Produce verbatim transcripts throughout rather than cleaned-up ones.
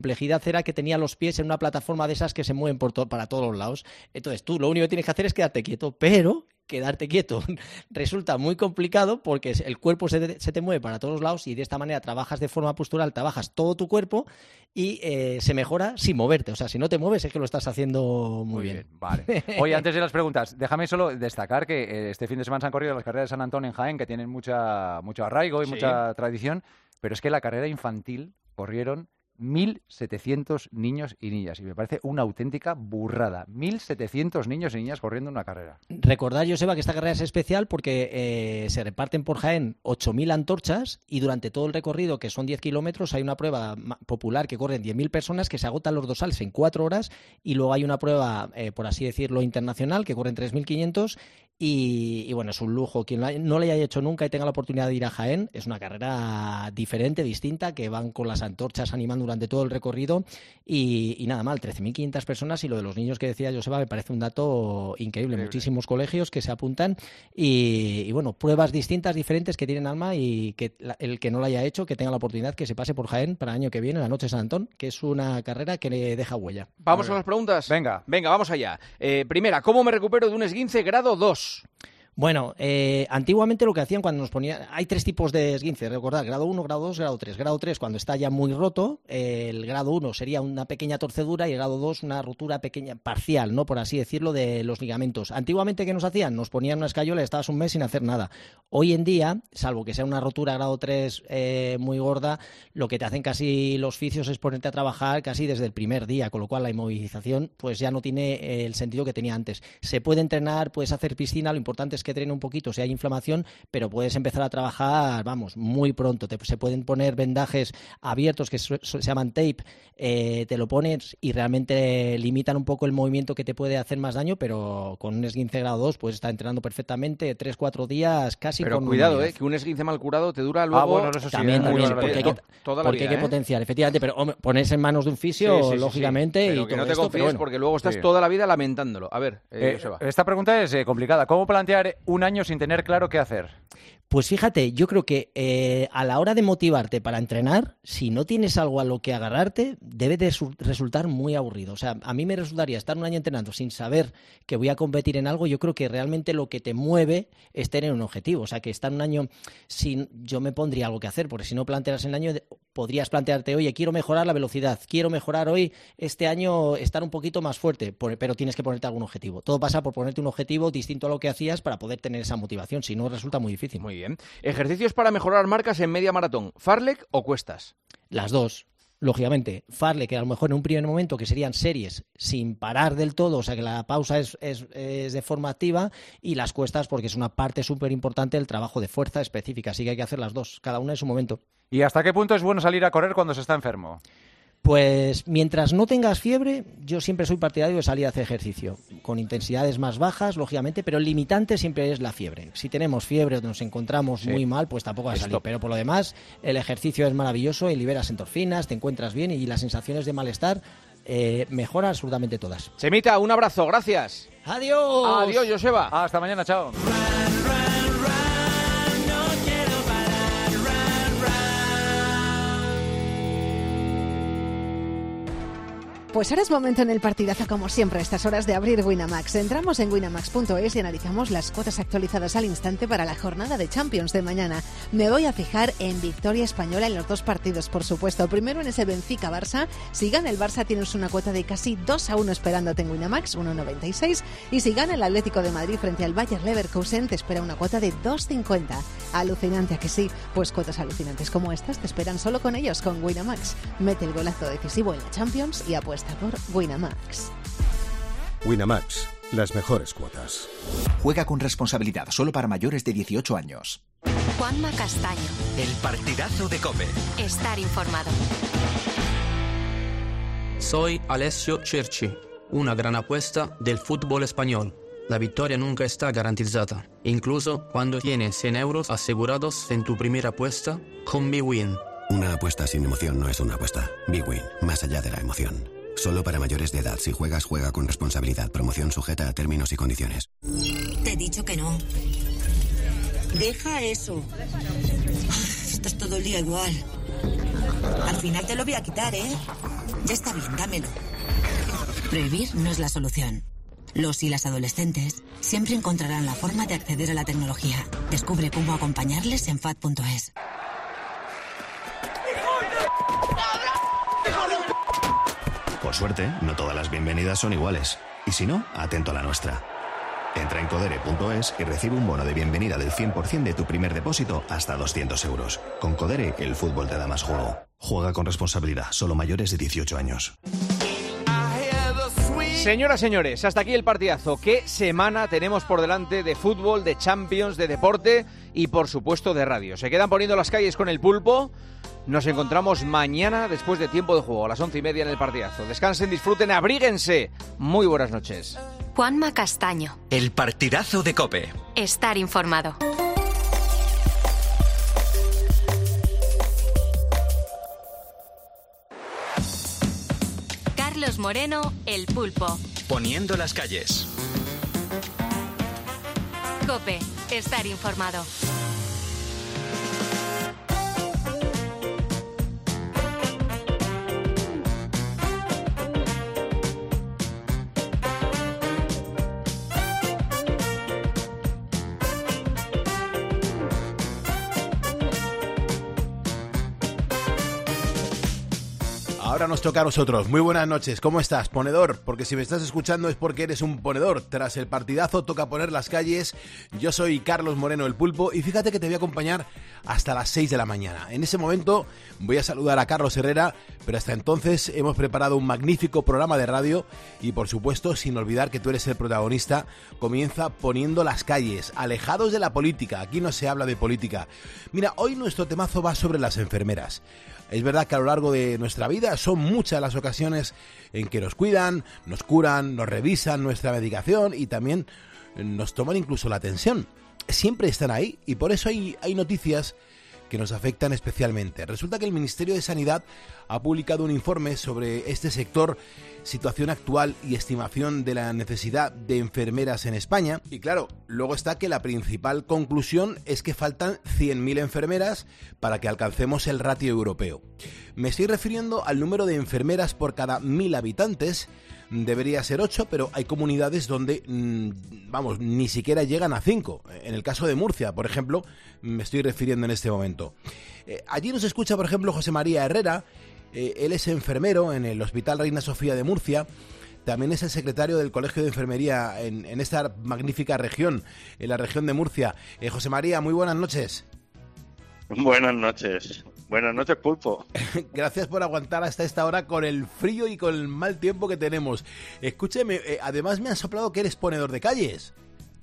complejidad era que tenía los pies en una plataforma de esas que se mueven por to- para todos los lados. Entonces tú lo único que tienes que hacer es quedarte quieto, pero quedarte quieto resulta muy complicado porque el cuerpo se te, se te mueve para todos los lados y de esta manera trabajas de forma postural, trabajas todo tu cuerpo y eh, se mejora sin moverte. O sea, si no te mueves es que lo estás haciendo muy, muy bien. bien. Vale. Oye, antes de las preguntas, déjame solo destacar que eh, este fin de semana se han corrido las carreras de San Antón en Jaén, que tienen mucha, mucho arraigo y Sí. mucha tradición, pero es que la carrera infantil corrieron mil setecientos niños y niñas y me parece una auténtica burrada. mil setecientos niños y niñas corriendo una carrera. Recordad, Joseba, que esta carrera es especial porque eh, se reparten por Jaén ocho mil antorchas y durante todo el recorrido, que son diez kilómetros, hay una prueba ma- popular que corren diez mil personas que se agotan los dorsales en cuatro horas y luego hay una prueba, eh, por así decirlo, internacional que corren tres mil quinientos y, y bueno, es un lujo. Quien la- no le haya hecho nunca y tenga la oportunidad de ir a Jaén, es una carrera diferente, distinta, que van con las antorchas animando durante todo el recorrido y, y nada mal, trece mil quinientas personas y lo de los niños que decía Joseba me parece un dato increíble. Increíble. Muchísimos colegios que se apuntan y, y bueno, pruebas distintas, diferentes que tienen alma y que la- el que no la haya hecho, que tenga la oportunidad que se pase por Jaén para el año que viene, la Noche de San Antón, que es una carrera que le deja huella. ¿Vamos a las preguntas? Venga. Venga, vamos allá. Eh, primera, ¿cómo me recupero de un esguince grado dos? Bueno, eh, antiguamente lo que hacían cuando nos ponían... Hay tres tipos de esguince, recordad, grado uno, grado dos, grado tres. Grado tres cuando está ya muy roto, eh, el grado uno sería una pequeña torcedura y el grado dos una rotura pequeña, parcial, ¿no? Por así decirlo, de los ligamentos. Antiguamente, ¿qué nos hacían? Nos ponían una escayola y estabas un mes sin hacer nada. Hoy en día, salvo que sea una rotura grado tres eh, muy gorda, lo que te hacen casi los fisios es ponerte a trabajar casi desde el primer día, con lo cual la inmovilización pues ya no tiene eh, el sentido que tenía antes. Se puede entrenar, puedes hacer piscina, lo importante es que drene un poquito si hay inflamación, pero puedes empezar a trabajar, vamos, muy pronto. Te, se pueden poner vendajes abiertos que se, se llaman tape, eh, te lo pones y realmente limitan un poco el movimiento que te puede hacer más daño, pero con un esguince grado dos puedes estar entrenando perfectamente tres cuatro días casi Pero con cuidado, normalidad. eh, que un esguince mal curado te dura luego... Ah, bueno, eso sí, También, ¿eh? también, Muy porque hay barbaridad. que, toda la porque vida, hay que ¿eh? potenciar, efectivamente, pero hombre, ponerse en manos de un fisio, Sí, sí, sí, sí. lógicamente, Pero y que todo no te esto, confíes pero bueno. porque luego estás Sí. toda la vida lamentándolo. A ver, eh, Eh, Joseba. esta pregunta es eh, complicada. ¿Cómo plantear un año sin tener claro qué hacer? Pues fíjate, yo creo que eh, a la hora de motivarte para entrenar, si no tienes algo a lo que agarrarte, debe de su- resultar muy aburrido. O sea, a mí me resultaría estar un año entrenando sin saber que voy a competir en algo. Yo creo que realmente lo que te mueve es tener un objetivo. O sea, que estar un año sin... Yo me pondría algo que hacer, porque si no planteas el año, de- podrías plantearte, oye, quiero mejorar la velocidad, quiero mejorar hoy, este año, estar un poquito más fuerte, por- pero tienes que ponerte algún objetivo. Todo pasa por ponerte un objetivo distinto a lo que hacías para poder tener esa motivación. Si no, resulta muy difícil. Muy bien. Ejercicios para mejorar marcas en media maratón. ¿Farlek o cuestas? Las dos. Lógicamente, Farlek, que a lo mejor en un primer momento que serían series sin parar del todo, o sea que la pausa es, es, es de forma activa, y las cuestas porque es una parte súper importante del trabajo de fuerza específica, así que hay que hacer las dos, cada una en su momento. ¿Y hasta qué punto es bueno salir a correr cuando se está enfermo? Pues mientras no tengas fiebre, yo siempre soy partidario de salir a hacer ejercicio, con intensidades más bajas, lógicamente, pero el limitante siempre es la fiebre. Si tenemos fiebre o nos encontramos Sí. muy mal, pues tampoco va a salir. Stop. Pero por lo demás, el ejercicio es maravilloso y liberas endorfinas, te encuentras bien y las sensaciones de malestar eh, mejoran absolutamente todas. Chemita, un abrazo, gracias. ¡Adiós! Adiós, Joseba. Hasta mañana, chao. Pues ahora es momento en el partidazo, como siempre, a estas horas de abrir Winamax. Entramos en winamax punto es y analizamos las cuotas actualizadas al instante para la jornada de Champions de mañana. Me voy a fijar en victoria española en los dos partidos, por supuesto. Primero en ese Benfica-Barça. Si gana el Barça tienes una cuota de casi dos a uno esperándote en Winamax, uno noventa y seis. Y si gana el Atlético de Madrid frente al Bayer Leverkusen, te espera una cuota de dos cincuenta. Alucinante, ¿a que sí? Pues cuotas alucinantes como estas te esperan solo con ellos, con Winamax. Mete el golazo decisivo en la Champions y apuesta por Winamax. Winamax, las mejores cuotas. Juega con responsabilidad, solo para mayores de dieciocho años. Juanma Castaño. El partidazo de COPE. Estar informado. Soy Alessio Cerci, una gran apuesta del fútbol español. La victoria nunca está garantizada, incluso cuando tienes cien euros asegurados en tu primera apuesta con BWin. Una apuesta sin emoción no es una apuesta. BWin, más allá de la emoción. Solo para mayores de edad. Si juegas, juega con responsabilidad. Promoción sujeta a términos y condiciones. Te he dicho que no. Deja eso. Estás todo el día igual. Al final te lo voy a quitar, ¿eh? Ya está bien, dámelo. Prohibir no es la solución. Los y las adolescentes siempre encontrarán la forma de acceder a la tecnología. Descubre cómo acompañarles en F A D punto es. Por suerte, no todas las bienvenidas son iguales. Y si no, atento a la nuestra. Entra en codere punto es y recibe un bono de bienvenida del cien por ciento de tu primer depósito hasta doscientos euros. Con Codere, el fútbol te da más juego. Juega con responsabilidad, solo mayores de dieciocho años. Señoras, señores, hasta aquí el partidazo. ¿Qué semana tenemos por delante de fútbol, de Champions, de deporte y, por supuesto, de radio? Se quedan poniendo las calles con el pulpo. Nos encontramos mañana después de tiempo de juego, a las once y media en el partidazo. Descansen, disfruten, abríguense. Muy buenas noches. Juanma Castaño. El partidazo de COPE. Estar informado. Carlos Moreno, el pulpo. Poniendo las calles. COPE. Estar informado. Ahora nos toca a nosotros. Muy buenas noches. ¿Cómo estás, ponedor? Porque si me estás escuchando es porque eres un ponedor. Tras el partidazo toca poner las calles. Yo soy Carlos Moreno, el pulpo, y fíjate que te voy a acompañar hasta las seis de la mañana. En ese momento voy a saludar a Carlos Herrera, pero hasta entonces hemos preparado un magnífico programa de radio y, por supuesto, sin olvidar que tú eres el protagonista, comienza poniendo las calles, alejados de la política. Aquí no se habla de política. Mira, hoy nuestro temazo va sobre las enfermeras. Es verdad que a lo largo de nuestra vida son muchas las ocasiones en que nos cuidan, nos curan, nos revisan nuestra medicación y también nos toman incluso la atención. Siempre están ahí y por eso hay, hay noticias que nos afectan especialmente. Resulta que el Ministerio de Sanidad ha publicado un informe sobre este sector, situación actual y estimación de la necesidad de enfermeras en España. Y claro, luego está que la principal conclusión es que faltan cien mil enfermeras para que alcancemos el ratio europeo. Me estoy refiriendo al número de enfermeras por cada mil habitantes. Debería ser ocho, pero hay comunidades donde, vamos, ni siquiera llegan a cinco. En el caso de Murcia, por ejemplo, me estoy refiriendo en este momento. Eh, allí nos escucha, por ejemplo, José María Herrera. Eh, él es enfermero en el Hospital Reina Sofía de Murcia. También es el secretario del Colegio de Enfermería en, en esta magnífica región, en la región de Murcia. Eh, José María, muy buenas noches. Buenas noches. Buenas noches, pulpo. Gracias por aguantar hasta esta hora con el frío y con el mal tiempo que tenemos. Escúcheme, eh, además me han soplado que eres ponedor de calles.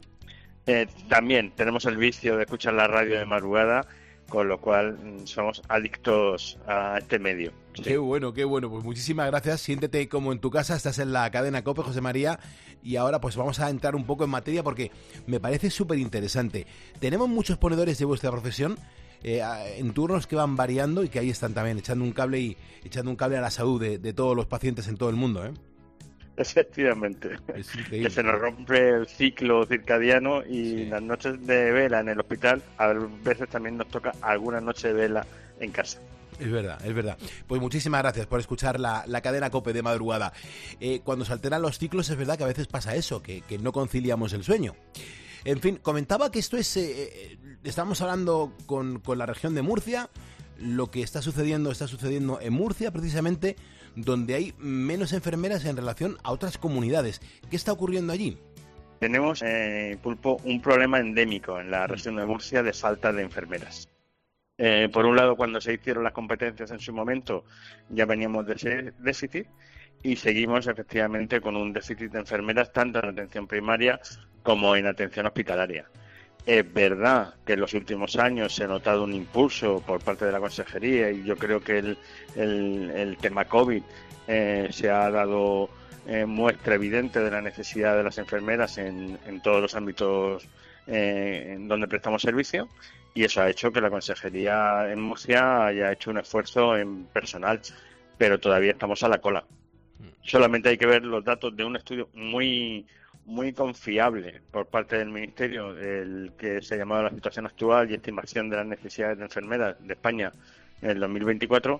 Eh, también tenemos el vicio de escuchar la radio de madrugada, con lo cual somos adictos a este medio. Sí. Qué bueno, qué bueno. Pues muchísimas gracias. Siéntete como en tu casa, estás en la cadena COPE, José María. Y ahora pues vamos a entrar un poco en materia porque me parece súper interesante. Tenemos muchos ponedores de vuestra profesión. Eh, en turnos que van variando y que ahí están también echando un cable y echando un cable a la salud de, de todos los pacientes en todo el mundo, ¿eh? Efectivamente, que se nos rompe el ciclo circadiano y sí. Las noches de vela en el hospital a veces también nos toca alguna noche de vela en casa. Es verdad, es verdad. Pues muchísimas gracias por escuchar la, la cadena COPE de madrugada. Eh, cuando se alternan los ciclos es verdad que a veces pasa eso, que, que no conciliamos el sueño. En fin, comentaba que esto es... Eh, estamos hablando con, con la región de Murcia. Lo que está sucediendo, está sucediendo en Murcia, precisamente, donde hay menos enfermeras en relación a otras comunidades. ¿Qué está ocurriendo allí? Tenemos, eh, Pulpo, un problema endémico en la región de Murcia de falta de enfermeras. Eh, por un lado, cuando se hicieron las competencias en su momento, ya veníamos de ese déficit y seguimos efectivamente con un déficit de enfermeras tanto en atención primaria como en atención hospitalaria. Es verdad que en los últimos años se ha notado un impulso por parte de la Consejería y yo creo que el, el, el tema COVID eh, se ha dado eh, muestra evidente de la necesidad de las enfermeras en, en todos los ámbitos eh, en donde prestamos servicio y eso ha hecho que la Consejería en Murcia haya hecho un esfuerzo en personal, pero todavía estamos a la cola. Solamente hay que ver los datos de un estudio muy... muy confiable por parte del Ministerio, el que se ha llamado la situación actual y estimación de las necesidades de enfermeras de España en el dos mil veinticuatro,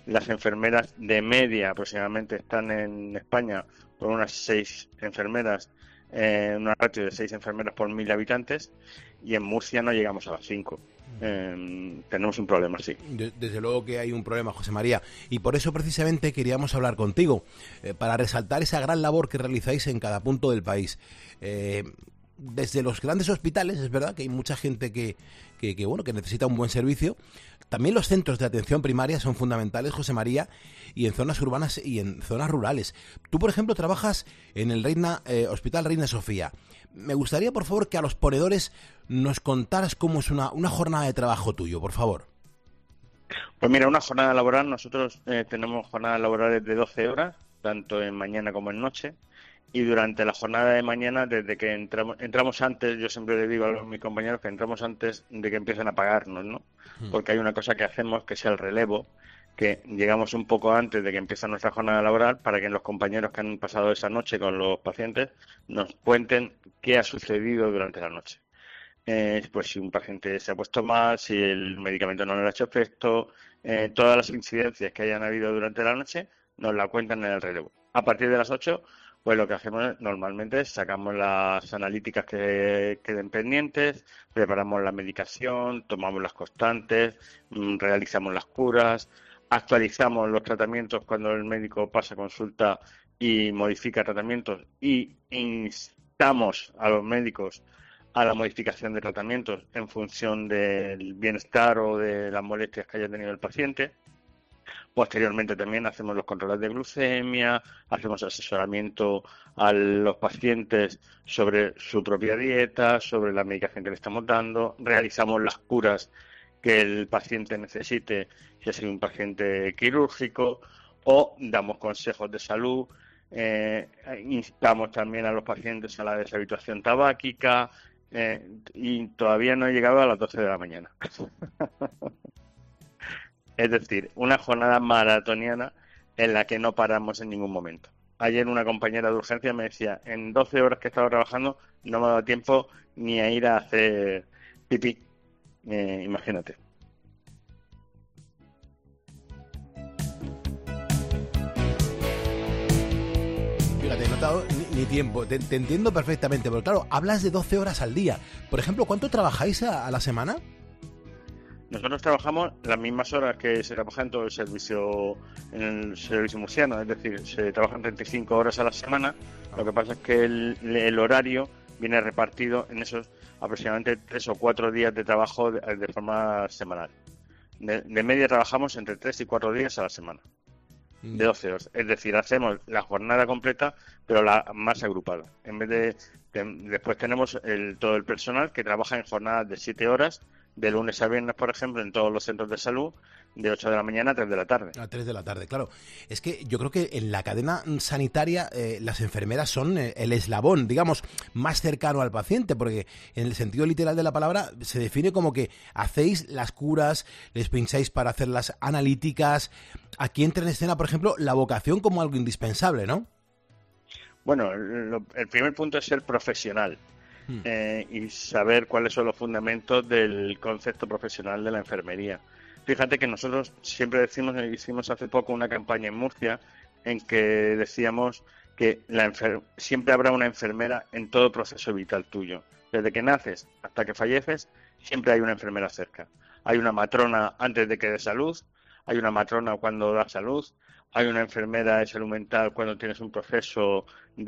Las enfermeras de media aproximadamente están en España por unas seis enfermeras, eh, una ratio de seis enfermeras por mil habitantes, y en Murcia no llegamos a las cinco. Eh, tenemos un problema, sí. Desde luego que hay un problema, José María, y por eso precisamente queríamos hablar contigo, eh, para resaltar esa gran labor que realizáis en cada punto del país. Eh, desde los grandes hospitales, es verdad que hay mucha gente que, que, que, bueno, que necesita un buen servicio. También los centros de atención primaria son fundamentales, José María, y en zonas urbanas y en zonas rurales. Tú, por ejemplo, trabajas en el Reina, eh, Hospital Reina Sofía. Me gustaría, por favor, que a los ponedores nos contaras cómo es una, una jornada de trabajo tuyo, por favor. Pues mira, una jornada laboral, nosotros eh, tenemos jornadas laborales de doce horas, tanto en mañana como en noche. Y durante la jornada de mañana, desde que entramos, entramos antes, yo siempre le digo a los, mis compañeros que entramos antes de que empiecen a pagarnos, ¿no? Porque hay una cosa que hacemos que es el relevo, que llegamos un poco antes de que empiece nuestra jornada laboral para que los compañeros que han pasado esa noche con los pacientes nos cuenten qué ha sucedido durante la noche. Eh, pues si un paciente se ha puesto mal, si el medicamento no le ha hecho efecto, eh, todas las incidencias que hayan habido durante la noche nos la cuentan en el relevo. A partir de las ocho, pues lo que hacemos normalmente es sacamos las analíticas que queden pendientes, preparamos la medicación, tomamos las constantes, realizamos las curas, actualizamos los tratamientos cuando el médico pasa consulta y modifica tratamientos, y instamos a los médicos a la modificación de tratamientos en función del bienestar o de las molestias que haya tenido el paciente. Posteriormente también hacemos los controles de glucemia, hacemos asesoramiento a los pacientes sobre su propia dieta, sobre la medicación que le estamos dando, realizamos las curas que el paciente necesite, si es un paciente quirúrgico, o damos consejos de salud, eh, instamos también a los pacientes a la deshabituación tabáquica, eh, y todavía no he llegado a las doce de la mañana. Es decir, una jornada maratoniana en la que no paramos en ningún momento. Ayer una compañera de urgencia me decía, en doce horas que he estado trabajando no me ha dado tiempo ni a ir a hacer pipí. Eh, imagínate. Fíjate, he notado ni, ni tiempo. Te, te entiendo perfectamente, pero claro, hablas de doce horas al día. Por ejemplo, ¿cuánto trabajáis a, a la semana? Nosotros trabajamos las mismas horas que se trabaja en todo el servicio, en el servicio murciano, es decir, se trabajan treinta y cinco horas a la semana. Lo que pasa es que el, el horario viene repartido en esos aproximadamente tres o cuatro días de trabajo de, de forma semanal. De, de media trabajamos entre tres y cuatro días a la semana, de doce horas. Es decir, hacemos la jornada completa, pero la más agrupada. En vez de, de después tenemos el, todo el personal que trabaja en jornadas de siete horas, de lunes a viernes, por ejemplo, en todos los centros de salud, de ocho de la mañana a tres de la tarde. A tres de la tarde, claro. Es que yo creo que en la cadena sanitaria eh, las enfermeras son eh, el eslabón, digamos, más cercano al paciente, porque en el sentido literal de la palabra se define como que hacéis las curas, les pincháis para hacer las analíticas. Aquí entra en escena, por ejemplo, la vocación como algo indispensable, ¿no? Bueno, lo, el primer punto es ser profesional. Eh, y saber cuáles son los fundamentos del concepto profesional de la enfermería. Fíjate que nosotros siempre decimos, hicimos hace poco una campaña en Murcia en que decíamos que la enfer- siempre habrá una enfermera en todo proceso vital tuyo. Desde que naces hasta que falleces, siempre hay una enfermera cerca. Hay una matrona antes de que dé salud, hay una matrona cuando da salud, hay una enfermera de salud mental cuando tienes un proceso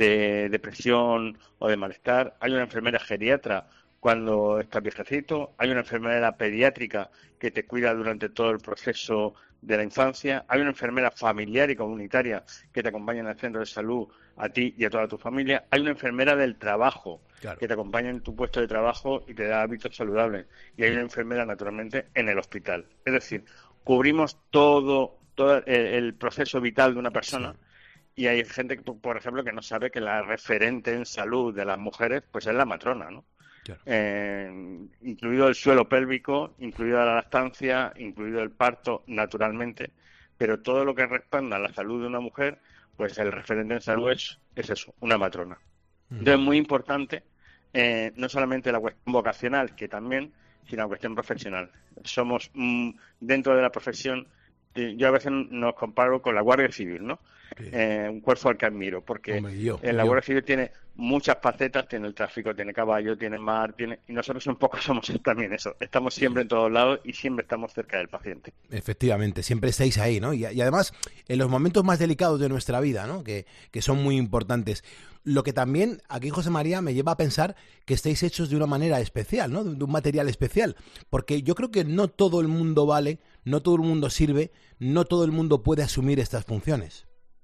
de depresión o de malestar, hay una enfermera geriatra cuando estás viejecito, hay una enfermera pediátrica que te cuida durante todo el proceso de la infancia, hay una enfermera familiar y comunitaria que te acompaña en el centro de salud a ti y a toda tu familia, hay una enfermera del trabajo claro. que te acompaña en tu puesto de trabajo y te da hábitos saludables, y hay una enfermera naturalmente en el hospital. Es decir, cubrimos todo todo el, el proceso vital de una persona, sí. Y hay gente, por ejemplo, que no sabe que la referente en salud de las mujeres pues es la matrona, ¿no? Claro. Eh, incluido el suelo pélvico, incluida la lactancia, incluido el parto, naturalmente, pero todo lo que respalda la salud de una mujer, pues el referente en salud es, es eso, una matrona. Mm. Entonces es muy importante, eh, no solamente la cuestión vocacional, que también, sino la cuestión profesional. Somos, mm, dentro de la profesión, yo a veces nos comparo con la Guardia Civil, ¿no? Sí. Eh, un cuerpo al que admiro, porque Hombre, yo, en la yo. Guardia Civil tiene muchas facetas, tiene el tráfico, tiene caballo, tiene mar, tiene y nosotros un poco somos también eso, estamos siempre sí. en todos lados y siempre estamos cerca del paciente. Efectivamente, siempre estáis ahí, ¿no? Y, y además, en los momentos más delicados de nuestra vida, ¿no? Que, que son muy importantes. Lo que también, aquí José María, me lleva a pensar que estáis hechos de una manera especial, ¿no? De, de un material especial, porque yo creo que no todo el mundo vale, no todo el mundo sirve, no todo el mundo puede asumir estas funciones.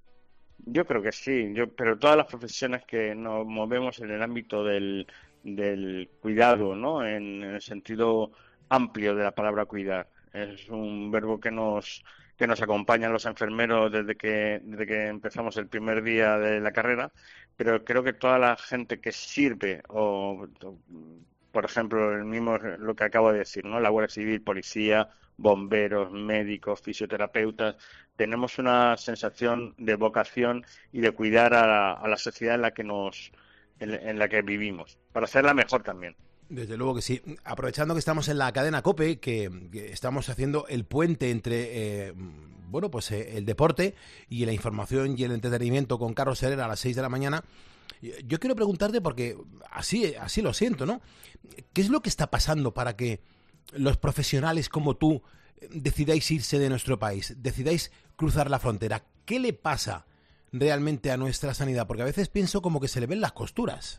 Yo creo que sí, yo, pero todas las profesiones que nos movemos en el ámbito del, del cuidado, ¿no? En, en el sentido amplio de la palabra cuidar. Es un verbo que nos que nos acompañan los enfermeros desde que desde que empezamos el primer día de la carrera, pero creo que toda la gente que sirve, o, o por ejemplo, el mismo lo que acabo de decir, ¿no? La Guardia Civil, policía, bomberos, médicos, fisioterapeutas, tenemos una sensación de vocación y de cuidar a la, a la sociedad en la que nos en, en la que vivimos, para hacerla mejor también. Desde luego que sí. Aprovechando que estamos en la cadena COPE, que, que estamos haciendo el puente entre eh, bueno, pues eh, el deporte y la información y el entretenimiento con Carlos Herrera a las seis de la mañana, yo quiero preguntarte, porque así, así lo siento, ¿no? ¿Qué es lo que está pasando para que los profesionales como tú decidáis irse de nuestro país, decidáis cruzar la frontera? ¿Qué le pasa realmente a nuestra sanidad? Porque a veces pienso como que se le ven las costuras.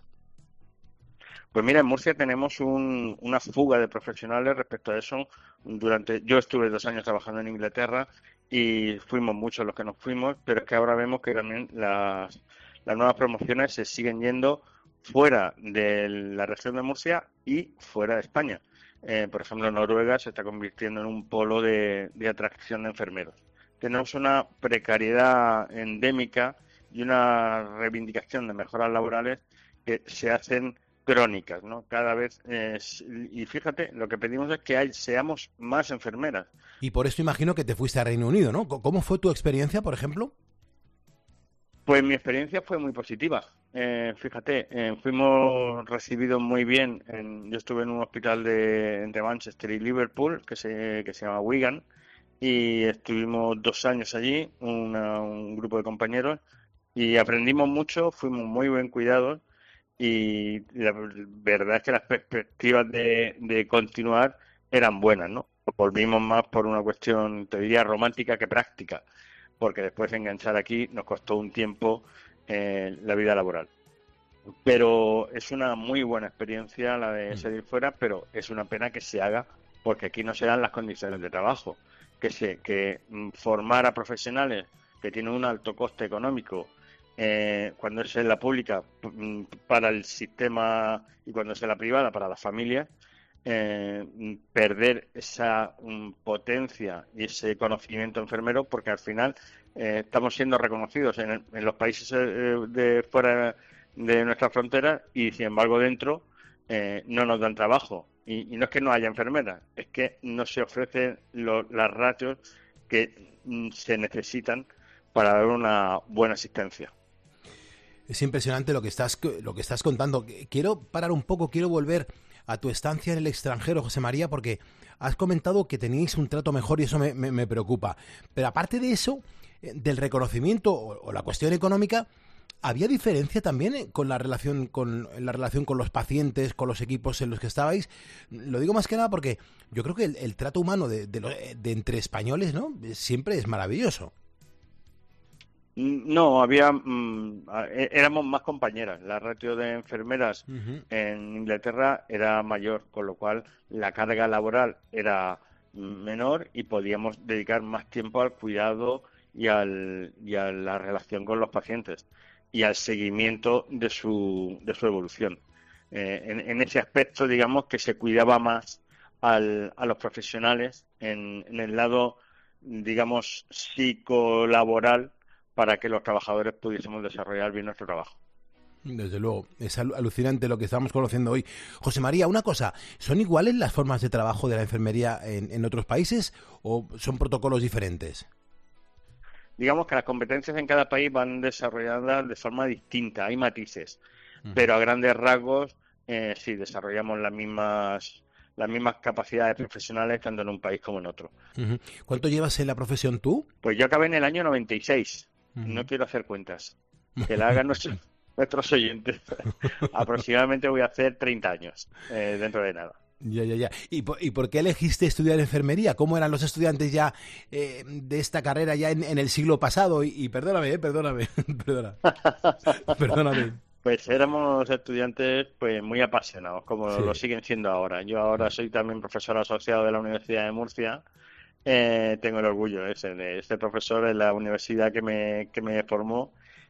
Pues mira, en Murcia tenemos un, una fuga de profesionales respecto a eso. Durante, yo estuve dos años trabajando en Inglaterra y fuimos muchos los que nos fuimos, pero es que ahora vemos que también las, las nuevas promociones se siguen yendo fuera de la región de Murcia y fuera de España. Eh, por ejemplo, Noruega se está convirtiendo en un polo de, de atracción de enfermeros. Tenemos una precariedad endémica y una reivindicación de mejoras laborales que se hacen crónicas, ¿no? Cada vez, eh, y fíjate, lo que pedimos es que hay, seamos más enfermeras. Y por esto imagino que te fuiste a Reino Unido, ¿no? ¿Cómo fue tu experiencia, por ejemplo? Pues mi experiencia fue muy positiva. Eh, fíjate, eh, fuimos recibidos muy bien. En, yo estuve en un hospital de entre Manchester y Liverpool que se que se llama Wigan y estuvimos dos años allí, una, un grupo de compañeros, y aprendimos mucho, fuimos muy bien cuidados y la verdad es que las perspectivas de, de continuar eran buenas, ¿no? Volvimos más por una cuestión, te diría, romántica que práctica, porque después de enganchar aquí nos costó un tiempo eh, la vida laboral. Pero es una muy buena experiencia la de salir fuera, pero es una pena que se haga porque aquí no se dan las condiciones de trabajo. Que se que mm, formar a profesionales que tienen un alto coste económico eh, cuando es en la pública mm, para el sistema y cuando es en la privada para las familias, eh, perder esa um, potencia y ese conocimiento enfermero, porque al final eh, estamos siendo reconocidos en, el, en los países eh, de fuera de nuestras fronteras y sin embargo dentro eh, no nos dan trabajo. Y, y no es que no haya enfermeras, es que no se ofrecen lo, las ratios que mm, se necesitan para dar una buena asistencia. Es impresionante lo que estás lo que estás contando. Quiero parar un poco, quiero volver a tu estancia en el extranjero, José María, porque has comentado que teníais un trato mejor y eso me, me, me preocupa. Pero aparte de eso, del reconocimiento o, o la cuestión económica, ¿había diferencia también con la relación con la relación con los pacientes, con los equipos en los que estabais? Lo digo más que nada porque yo creo que el, el trato humano de, de, de entre españoles, ¿no?, siempre es maravilloso. No, había mm, éramos más compañeras. La ratio de enfermeras uh-huh. en Inglaterra era mayor, con lo cual la carga laboral era menor y podíamos dedicar más tiempo al cuidado y, al, y a la relación con los pacientes y al seguimiento de su, de su evolución. Eh, en, en ese aspecto, digamos, que se cuidaba más al, a los profesionales en, en el lado, digamos, psicolaboral, para que los trabajadores pudiésemos desarrollar bien nuestro trabajo. Desde luego, es alucinante lo que estamos conociendo hoy. José María, una cosa, ¿son iguales las formas de trabajo de la enfermería en, en otros países o son protocolos diferentes? Digamos que las competencias en cada país van desarrolladas de forma distinta, hay matices, uh-huh. pero a grandes rasgos eh, sí, desarrollamos las mismas las mismas capacidades profesionales tanto en un país como en otro. Uh-huh. ¿Cuánto llevas en la profesión tú? Pues yo acabé en el año noventa y seis. Uh-huh. No quiero hacer cuentas. Que la hagan nuestros, nuestros oyentes. Aproximadamente voy a hacer treinta años eh, dentro de nada. Ya, ya, ya. ¿Y por, ¿Y por qué elegiste estudiar enfermería? ¿Cómo eran los estudiantes ya eh, de esta carrera ya en, en el siglo pasado? Y, y perdóname, eh, perdóname, perdona. Perdóname. Pues éramos estudiantes pues muy apasionados, como Sí. lo siguen siendo ahora. Yo ahora soy también profesor asociado de la Universidad de Murcia. Eh, tengo el orgullo ese de este profesor en la universidad que me, que me formó.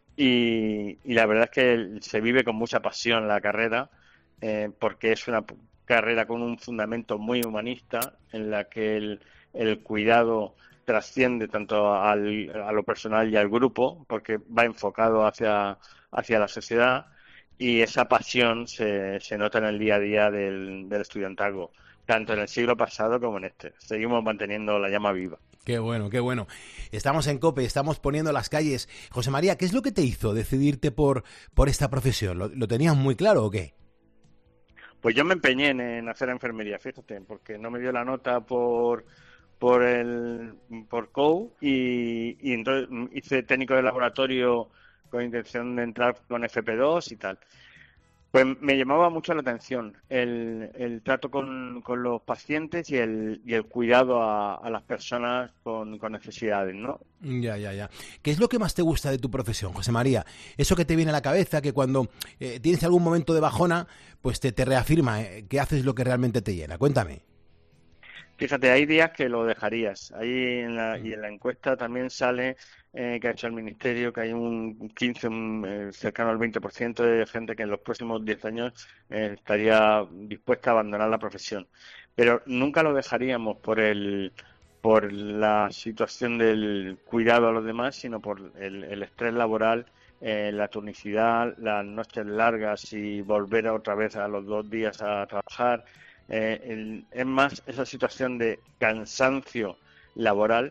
Y, y la verdad es que se vive con mucha pasión la carrera, eh, porque es una p- carrera con un fundamento muy humanista, en la que el, el cuidado trasciende tanto al, a lo personal y al grupo, porque va enfocado hacia, hacia la sociedad, y esa pasión se, se nota en el día a día del, del estudiantazgo, tanto en el siglo pasado como en este. Seguimos manteniendo la llama viva. Qué bueno, qué bueno. Estamos en COPE, estamos poniendo las calles. José María, ¿qué es lo que te hizo decidirte por, por esta profesión? ¿Lo, lo tenías muy claro o qué? Pues yo me empeñé en, en hacer enfermería, fíjate, porque no me dio la nota por por el por C O U y, y entonces hice técnico de laboratorio con intención de entrar con F P dos y tal. Pues me llamaba mucho la atención el, el trato con, con los pacientes y el, y el cuidado a, a las personas con, con necesidades, ¿no? Ya, ya, ya. ¿Qué es lo que más te gusta de tu profesión, José María? Eso que te viene a la cabeza, que cuando eh, tienes algún momento de bajona, pues te, te reafirma eh, que haces lo que realmente te llena. Cuéntame. Fíjate, hay días que lo dejarías. Ahí en la, y en la encuesta también sale eh, que ha hecho el Ministerio que hay un quince, un, eh, cercano al veinte por ciento de gente que en los próximos diez años eh, estaría dispuesta a abandonar la profesión. Pero nunca lo dejaríamos por el por la situación del cuidado a los demás, sino por el, el estrés laboral, eh, la tonicidad, las noches largas y volver otra vez a los dos días a trabajar. Eh, el, es más esa situación de cansancio laboral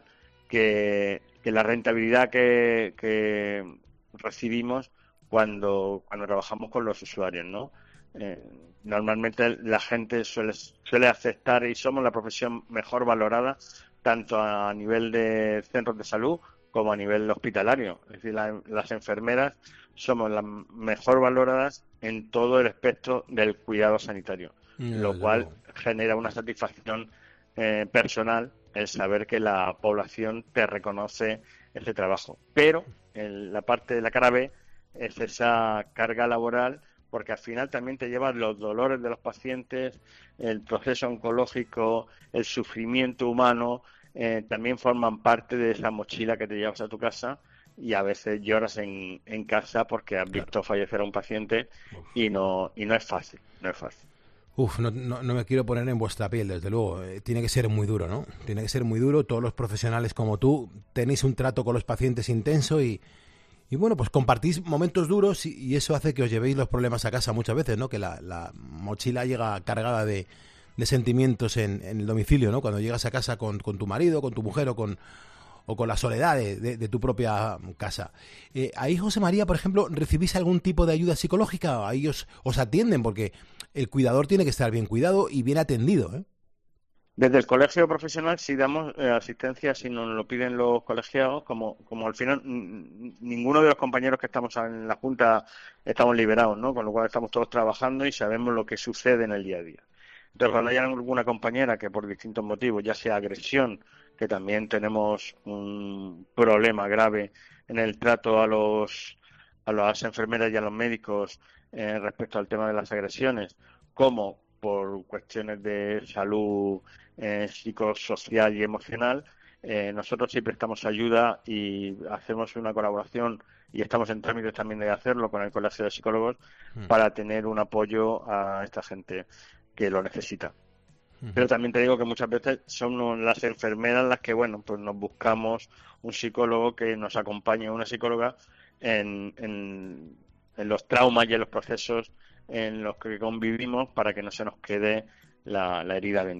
que, que la rentabilidad que, que recibimos cuando, cuando trabajamos con los usuarios, ¿no? Eh, normalmente la gente suele, suele aceptar y somos la profesión mejor valorada tanto a nivel de centros de salud como a nivel hospitalario. Es decir, la, las enfermeras somos las mejor valoradas en todo el espectro del cuidado sanitario. Ya, Lo ya cual luego. genera una satisfacción eh, personal el saber que la población te reconoce ese trabajo. Pero en la parte de la cara B es esa carga laboral, porque al final también te llevas los dolores de los pacientes, el proceso oncológico, el sufrimiento humano, eh, también forman parte de esa mochila que te llevas a tu casa. Y a veces lloras en, en casa porque has visto fallecer a un paciente y no y no es fácil, no es fácil. Uf, no, no, no me quiero poner en vuestra piel, desde luego. Eh, tiene que ser muy duro, ¿no? Tiene que ser muy duro. Todos los profesionales como tú tenéis un trato con los pacientes intenso y, y bueno, pues compartís momentos duros y, y eso hace que os llevéis los problemas a casa muchas veces, ¿no? Que la, la mochila llega cargada de, de sentimientos en, en el domicilio, ¿no? Cuando llegas a casa con, con tu marido, con tu mujer o con, o con la soledad de, de, de tu propia casa. Eh, ahí, José María, por ejemplo, ¿recibís algún tipo de ayuda psicológica? Ahí os, os atienden, porque el cuidador tiene que estar bien cuidado y bien atendido, ¿eh? Desde el colegio profesional sí damos eh, asistencia si nos lo piden los colegiados, como, como al final n- ninguno de los compañeros que estamos en la Junta estamos liberados, ¿no? Con lo cual estamos todos trabajando y sabemos lo que sucede en el día a día. Entonces, cuando hay alguna compañera que por distintos motivos, ya sea agresión, que también tenemos un problema grave en el trato a los a las enfermeras y a los médicos eh, respecto al tema de las agresiones, como por cuestiones de salud eh, psicosocial y emocional, eh, nosotros sí prestamos ayuda y hacemos una colaboración y estamos en trámites también de hacerlo con el Colegio de Psicólogos Mm. para tener un apoyo a esta gente que lo necesita. Pero también te digo que muchas veces son las enfermeras las que, bueno, pues nos buscamos un psicólogo que nos acompañe, una psicóloga, en, en, en los traumas y en los procesos en los que convivimos para que no se nos quede la, la herida dentro.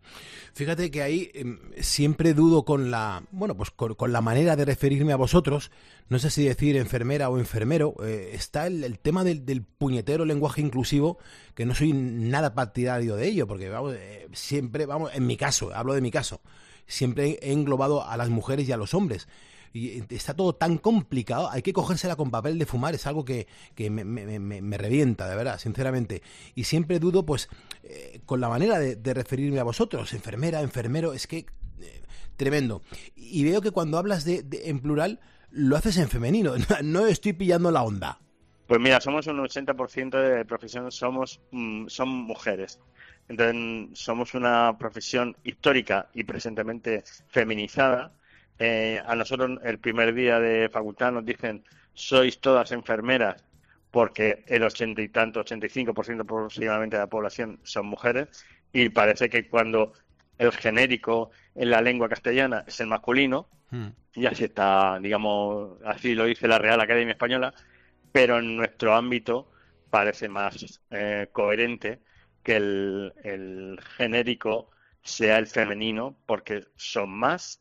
Fíjate que ahí eh, siempre dudo con la, bueno, pues con, con la manera de referirme a vosotros. No sé si decir enfermera o enfermero. Eh, está el, el tema del, del puñetero lenguaje inclusivo, que no soy nada partidario de ello, porque vamos, eh, siempre, vamos, en mi caso, hablo de mi caso, siempre he englobado a las mujeres y a los hombres. Y está todo tan complicado, hay que cogérsela con papel de fumar, es algo que, que me, me, me, me revienta, de verdad, sinceramente. Y siempre dudo, pues, eh, con la manera de, de referirme a vosotros, enfermera, enfermero, es que eh, tremendo. Y veo que cuando hablas de, de en plural, lo haces en femenino, no estoy pillando la onda. Pues mira, somos un ochenta por ciento de profesión, somos mm, son mujeres. Entonces, somos una profesión histórica y presentemente feminizada. Eh, a nosotros el primer día de facultad nos dicen sois todas enfermeras porque el ochenta y tanto, ochenta y cinco por ciento aproximadamente de la población son mujeres, y parece que cuando el genérico en la lengua castellana es el masculino, hmm. y así está, digamos, así lo dice la Real Academia Española, pero en nuestro ámbito parece más eh, coherente que el, el genérico sea el femenino, porque son más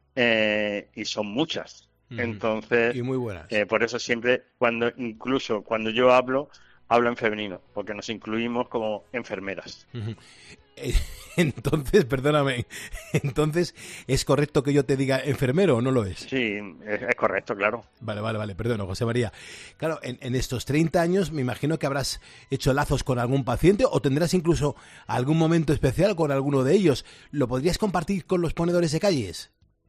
Eh, y son muchas. Mm. Entonces, y muy buenas. Eh, por eso siempre, cuando incluso cuando yo hablo, hablo en femenino, porque nos incluimos como enfermeras. Mm-hmm. Entonces, perdóname, entonces, ¿es correcto que yo te diga enfermero o no lo es? Sí, es, es correcto, claro. Vale, vale, vale, perdón, José María. Claro, en, en estos treinta años me imagino que habrás hecho lazos con algún paciente o tendrás incluso algún momento especial con alguno de ellos. ¿Lo podrías compartir con los ponedores de calles?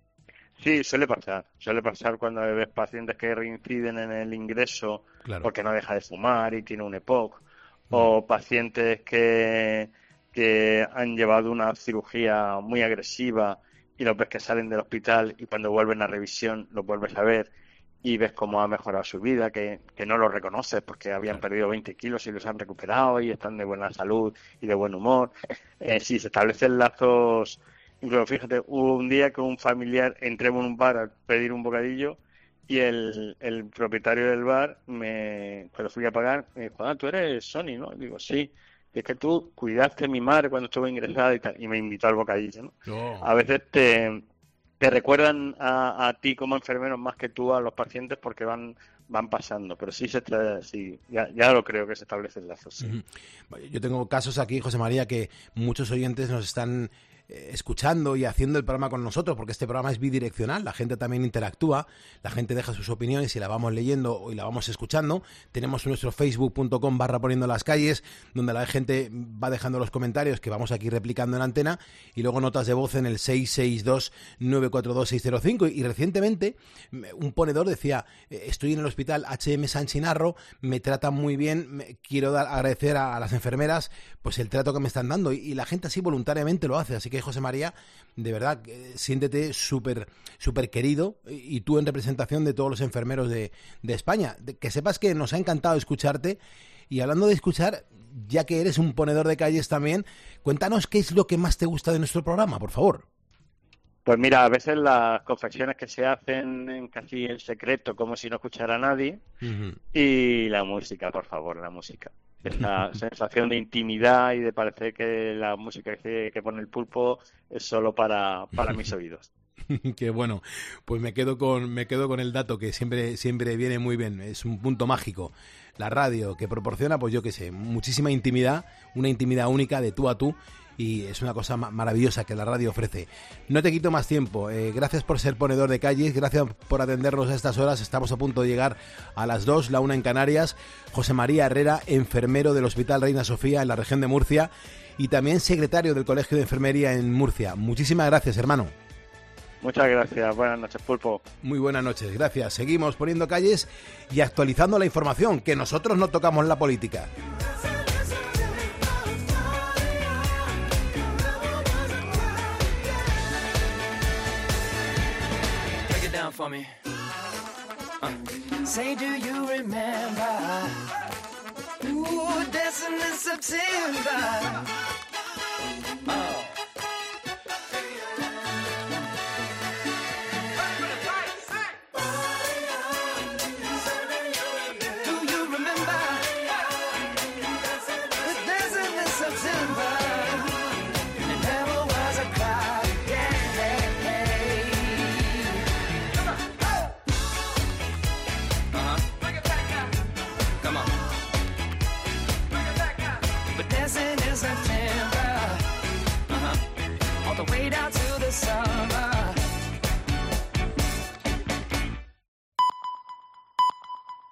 Sí, suele pasar. Suele pasar cuando ves pacientes que reinciden en el ingreso, claro, porque no deja de fumar y tiene un E P O C, mm. o pacientes que, que han llevado una cirugía muy agresiva y los ves que salen del hospital y cuando vuelven a revisión los vuelves a ver y ves cómo ha mejorado su vida, que, que no lo reconoces porque habían claro. perdido veinte kilos y los han recuperado y están de buena salud y de buen humor. Eh, sí, se establecen lazos. Incluso, fíjate, hubo un día que un familiar entré en un bar a pedir un bocadillo y el, el propietario del bar, me cuando fui a pagar, me dijo, ah, tú eres Sony, ¿no? Y digo, sí. Y es que tú cuidaste a mi madre cuando estuve ingresada y tal, y me invitó al bocadillo, ¿no? Oh. A veces te, te recuerdan a, a ti como enfermero más que tú a los pacientes porque van van pasando, pero sí, se tra- sí ya, ya lo creo que se establecen lazos. Sí. Yo tengo casos aquí, José María, que muchos oyentes nos están escuchando y haciendo el programa con nosotros, porque este programa es bidireccional, la gente también interactúa, la gente deja sus opiniones y la vamos leyendo y la vamos escuchando. Tenemos nuestro facebook punto com barra poniendo las calles, donde la gente va dejando los comentarios que vamos aquí replicando en antena, y luego notas de voz en el seis seis dos nueve cuatro dos seis cero cinco. Y recientemente un ponedor decía, estoy en el hospital H M San Chinarro, me tratan muy bien, me, quiero dar, agradecer a, a las enfermeras pues el trato que me están dando, y, y la gente así voluntariamente lo hace. Así que, José María, de verdad, eh, siéntete súper súper querido, y, y tú en representación de todos los enfermeros de, de España. De, que sepas que nos ha encantado escucharte. Y hablando de escuchar, ya que eres un ponedor de calles también, cuéntanos qué es lo que más te gusta de nuestro programa, por favor. Pues mira, a veces las confecciones que se hacen en casi en secreto, como si no escuchara a nadie, uh-huh. y la música, por favor, la música. Esa sensación de intimidad y de parecer que la música que, que pone el pulpo es solo para, para mis oídos. Qué bueno, pues me quedo con me quedo con el dato que siempre siempre viene muy bien, es un punto mágico. La radio que proporciona, pues yo qué sé, muchísima intimidad, una intimidad única de tú a tú, y es una cosa maravillosa que la radio ofrece. No te quito más tiempo, eh, gracias por ser ponedor de calles, gracias por atendernos a estas horas. Estamos a punto de llegar a las dos, la una en Canarias. José María Herrera, enfermero del Hospital Reina Sofía en la región de Murcia, y también secretario del Colegio de Enfermería en Murcia. Muchísimas gracias, hermano. Muchas gracias, buenas noches, Pulpo. Muy buenas noches, gracias. Seguimos poniendo calles y actualizando la información, que nosotros no tocamos la política. For me. Uh. Say, do you remember? Ooh, dancing in September.